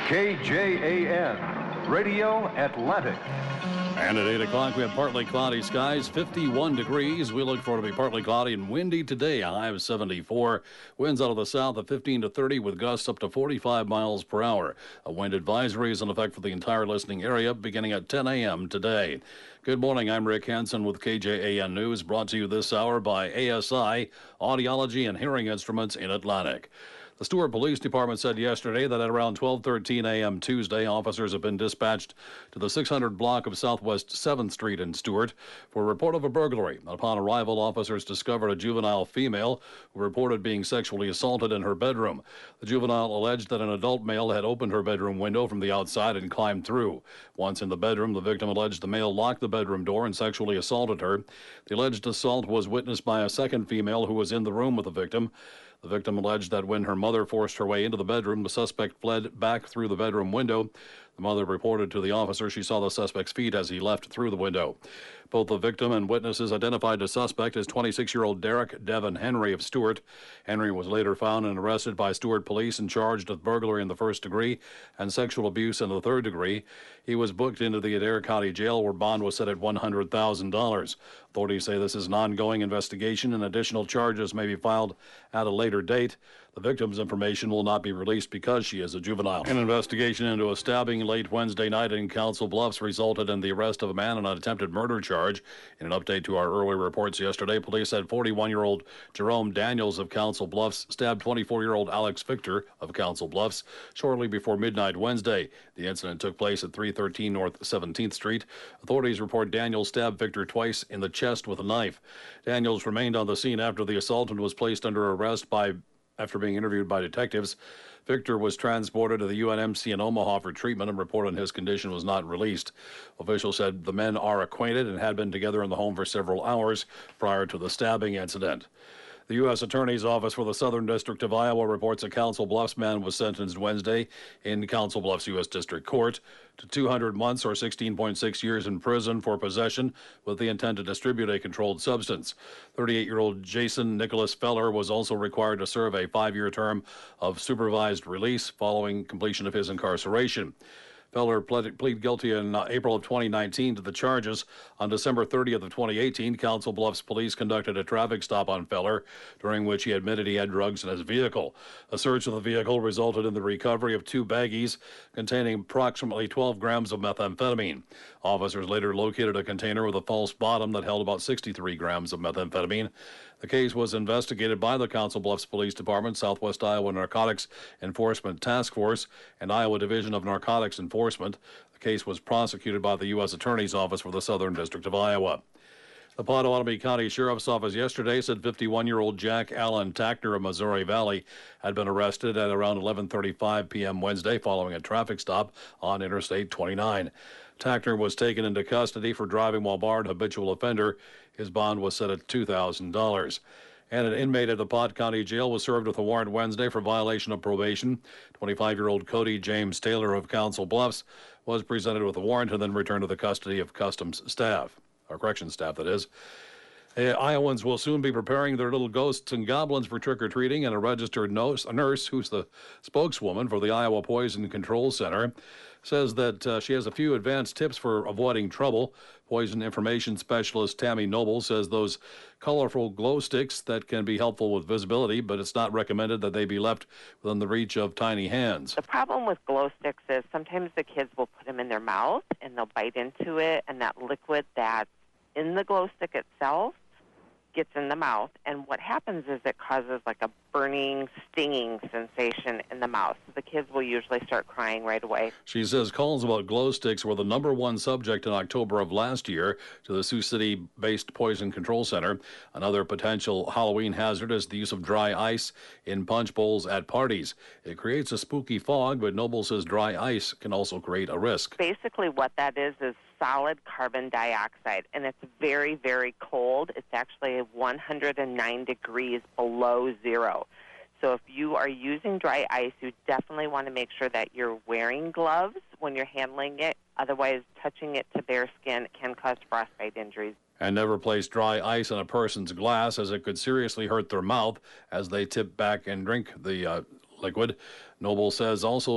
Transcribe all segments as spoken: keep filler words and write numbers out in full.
K J A N, Radio Atlantic. And at eight o'clock, we have partly cloudy skies, fifty-one degrees. We look for it to be partly cloudy and windy today, a high of seventy-four. Winds out of the south of fifteen to thirty with gusts up to forty-five miles per hour. A wind advisory is in effect for the entire listening area beginning at ten a.m. today. Good morning, I'm Rick Hansen with K J A N News, brought to you this hour by A S I, Audiology and Hearing Instruments in Atlantic. The Stuart Police Department said yesterday that at around twelve thirteen a.m. Tuesday, officers have been dispatched to the six hundred block of Southwest seventh Street in Stuart for a report of a burglary. Upon arrival, officers discovered a juvenile female who reported being sexually assaulted in her bedroom. The juvenile alleged that an adult male had opened her bedroom window from the outside and climbed through. Once in the bedroom, the victim alleged the male locked the bedroom door and sexually assaulted her. The alleged assault was witnessed by a second female who was in the room with the victim. The victim alleged that when her mother forced her way into the bedroom, the suspect fled back through the bedroom window. The mother reported to the officer she saw the suspect's feet as he left through the window. Both the victim and witnesses identified the suspect as twenty-six-year-old Derek Devin Henry of Stuart. Henry was later found and arrested by Stuart police and charged with burglary in the first degree and sexual abuse in the third degree. He was booked into the Adair County Jail where bond was set at one hundred thousand dollars. Authorities say this is an ongoing investigation and additional charges may be filed at a later date. The victim's information will not be released because she is a juvenile. An investigation into a stabbing late Wednesday night in Council Bluffs resulted in the arrest of a man on an attempted murder charge. In an update to our early reports yesterday, police said forty-one-year-old Jerome Daniels of Council Bluffs stabbed twenty-four-year-old Alex Victor of Council Bluffs shortly before midnight Wednesday. The incident took place at three thirteen North seventeenth Street. Authorities report Daniels stabbed Victor twice in the chest with a knife. Daniels remained on the scene after the assault and was placed under arrest by after being interviewed by detectives. Victor was transported to the U N M C in Omaha for treatment, and report on his condition was not released. Officials said the men are acquainted and had been together in the home for several hours prior to the stabbing incident. The U S Attorney's Office for the Southern District of Iowa reports a Council Bluffs man was sentenced Wednesday in Council Bluffs U S District Court to two hundred months or sixteen point six years in prison for possession with the intent to distribute a controlled substance. thirty-eight-year-old Jason Nicholas Feller was also required to serve a five-year term of supervised release following completion of his incarceration. Feller pled, plead guilty in uh, April of twenty nineteen to the charges. On December thirtieth of twenty eighteen, Council Bluffs police conducted a traffic stop on Feller, during which he admitted he had drugs in his vehicle. A search of the vehicle resulted in the recovery of two baggies containing approximately twelve grams of methamphetamine. Officers later located a container with a false bottom that held about sixty-three grams of methamphetamine. The case was investigated by the Council Bluffs Police Department, Southwest Iowa Narcotics Enforcement Task Force, and Iowa Division of Narcotics Enforcement. The case was prosecuted by the U S Attorney's Office for the Southern District of Iowa. The Pottawatomie County Sheriff's Office yesterday said fifty-one-year-old Jack Allen Tackner of Missouri Valley had been arrested at around eleven thirty-five p.m. Wednesday following a traffic stop on Interstate twenty-nine. Tackner was taken into custody for driving while barred, habitual offender. His bond was set at two thousand dollars. And an inmate at the Pot County Jail was served with a warrant Wednesday for violation of probation. twenty-five-year-old Cody James Taylor of Council Bluffs was presented with a warrant and then returned to the custody of Customs staff, or corrections staff, that is. Uh, Iowans will soon be preparing their little ghosts and goblins for trick-or-treating, and a registered nurse, a nurse who's the spokeswoman for the Iowa Poison Control Center, says that uh, she has a few advanced tips for avoiding trouble. Poison information specialist Tammy Noble says those colorful glow sticks that can be helpful with visibility, but it's not recommended that they be left within the reach of tiny hands. The problem with glow sticks is sometimes the kids will put them in their mouth and they'll bite into it, and that liquid that's in the glow stick itself gets in the mouth, and what happens is it causes like a burning, stinging sensation in the mouth. So the kids will usually start crying right away. She says calls about glow sticks were the number one subject in October of last year to the Sioux City-based Poison Control Center. Another potential Halloween hazard is the use of dry ice in punch bowls at parties. It creates a spooky fog, but Noble says dry ice can also create a risk. Basically what that is is solid carbon dioxide, and it's very, very cold. It's actually one hundred nine degrees below zero. So if you are using dry ice, you definitely want to make sure that you're wearing gloves when you're handling it. Otherwise, touching it to bare skin can cause frostbite injuries. And never place dry ice in a person's glass, as it could seriously hurt their mouth as they tip back and drink the uh, liquid. Noble says also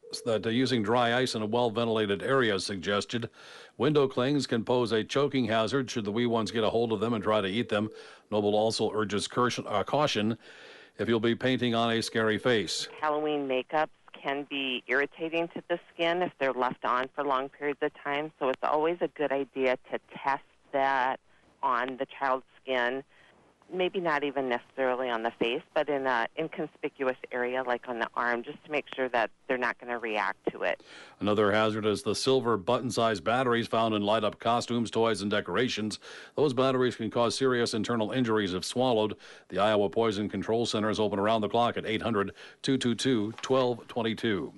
that uh, using dry ice in a well-ventilated area is suggested. Window clings can pose a choking hazard should the wee ones get a hold of them and try to eat them. Noble also urges caution, uh, caution if you'll be painting on a scary face. Halloween makeups can be irritating to the skin if they're left on for long periods of time, so it's always a good idea to test that on the child's skin. Maybe not even necessarily on the face, but in an inconspicuous area like on the arm, just to make sure that they're not going to react to it. Another hazard is the silver button-sized batteries found in light-up costumes, toys, and decorations. Those batteries can cause serious internal injuries if swallowed. The Iowa Poison Control Center is open around the clock at eight hundred, two two two, one two two two.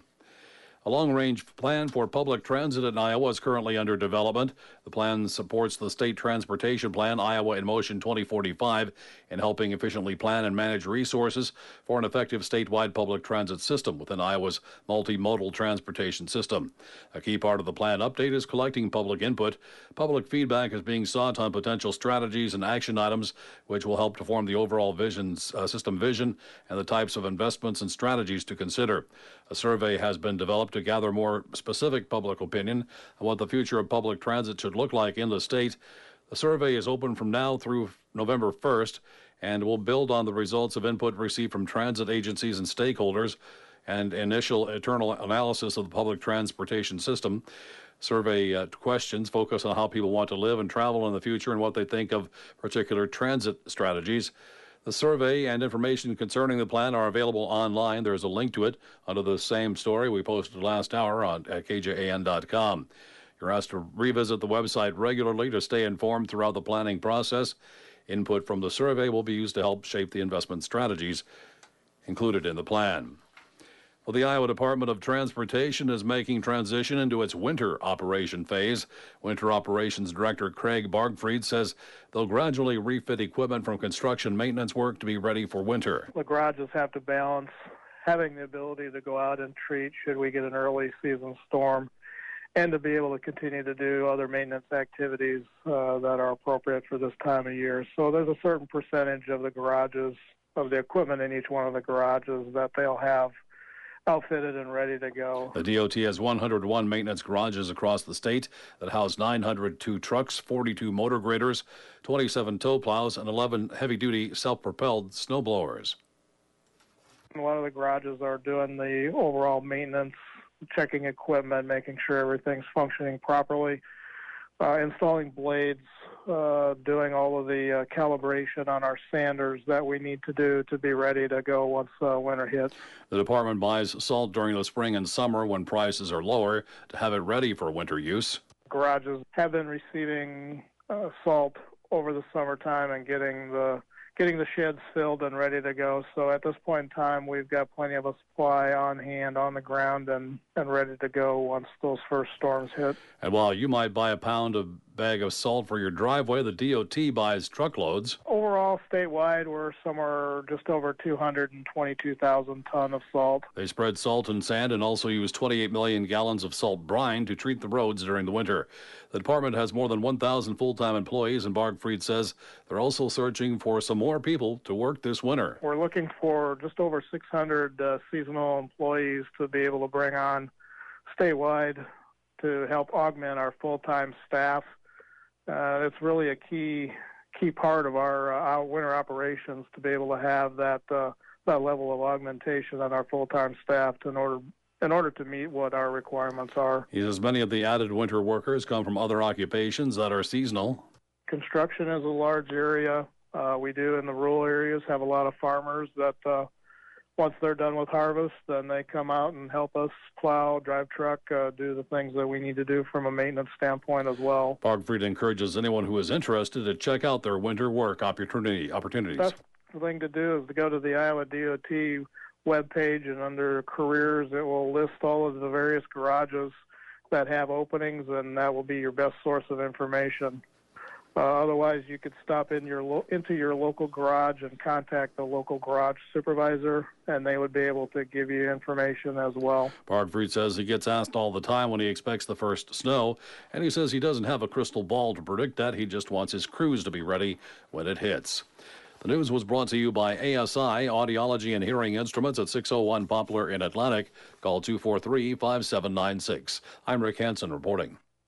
A long-range plan for public transit in Iowa is currently under development. The plan supports the State Transportation Plan, Iowa in Motion twenty forty-five, in helping efficiently plan and manage resources for an effective statewide public transit system within Iowa's multimodal transportation system. A key part of the plan update is collecting public input. Public feedback is being sought on potential strategies and action items, which will help to form the overall visions, uh, system vision and the types of investments and strategies to consider. A survey has been developed to gather more specific public opinion on what the future of public transit should look like in the state. The survey is open from now through November first and will build on the results of input received from transit agencies and stakeholders and initial internal analysis of the public transportation system. Survey uh, questions focus on how people want to live and travel in the future and what they think of particular transit strategies. The survey and information concerning the plan are available online. There's a link to it under the same story we posted last hour on at K J A N dot com. You're asked to revisit the website regularly to stay informed throughout the planning process. Input from the survey will be used to help shape the investment strategies included in the plan. Well, the Iowa Department of Transportation is making transition into its winter operation phase. Winter Operations Director Craig Bargfried says they'll gradually refit equipment from construction maintenance work to be ready for winter. The garages have to balance having the ability to go out and treat should we get an early season storm, and to be able to continue to do other maintenance activities uh, that are appropriate for this time of year. So there's a certain percentage of the garages, of the equipment in each one of the garages, that they'll have outfitted and ready to go. The D O T has one hundred one maintenance garages across the state that house nine hundred two trucks, forty-two motor graders, twenty-seven tow plows, and eleven heavy-duty self-propelled snow blowers. A lot of the garages are doing the overall maintenance, checking equipment, making sure everything's functioning properly, uh, installing blades, uh, doing all of the uh, calibration on our sanders that we need to do to be ready to go once uh, winter hits. The department buys salt during the spring and summer when prices are lower to have it ready for winter use. Garages have been receiving uh, salt over the summertime and getting the getting the sheds filled and ready to go. So at this point in time, we've got plenty of a supply on hand, on the ground, and, and ready to go once those first storms hit. And while you might buy a pound of bag of salt for your driveway, the D O T buys truckloads. Overall, statewide, we're somewhere just over two hundred twenty-two thousand ton of salt. They spread salt and sand and also use twenty-eight million gallons of salt brine to treat the roads during the winter. The department has more than one thousand full-time employees, and Bargfried says they're also searching for some more people to work this winter. We're looking for just over six hundred uh, seasonal employees to be able to bring on statewide to help augment our full-time staff. Uh, it's really a key key part of our, uh, our winter operations to be able to have that uh, that level of augmentation on our full-time staff to in order in order to meet what our requirements are. He says many of the added winter workers come from other occupations that are seasonal. Construction is a large area. Uh, we do in the rural areas have a lot of farmers that uh, once they're done with harvest, then they come out and help us plow, drive truck, uh, do the things that we need to do from a maintenance standpoint as well. Bargfried encourages anyone who is interested to check out their winter work opportunity opportunities. Best thing to do is to go to the Iowa D O T webpage, and under careers, it will list all of the various garages that have openings, and that will be your best source of information. Uh, otherwise, you could stop in your lo- into your local garage and contact the local garage supervisor, and they would be able to give you information as well. Bargfried says he gets asked all the time when he expects the first snow, and he says he doesn't have a crystal ball to predict that. He just wants his crews to be ready when it hits. The news was brought to you by A S I Audiology and Hearing Instruments at six oh one Poplar in Atlantic. Call two four three, five seven nine six. I'm Rick Hansen reporting.